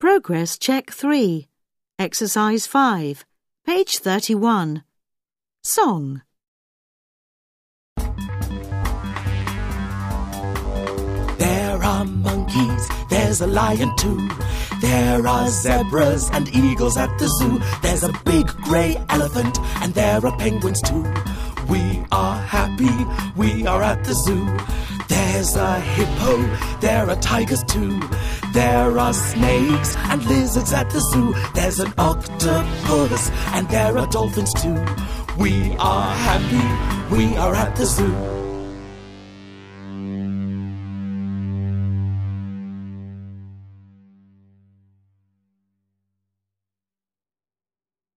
Progress Check 3. Exercise 5. Page 31. Song. There are monkeys, there's a lion too. There are zebras and eagles at the zoo. There's a big grey elephant and there are penguins too. We are happy, we are at the zoo. There's a hippo, there are tigers too. There are snakes and lizards at the zoo. There's an octopus and there are dolphins too. We are happy, we are at the zoo.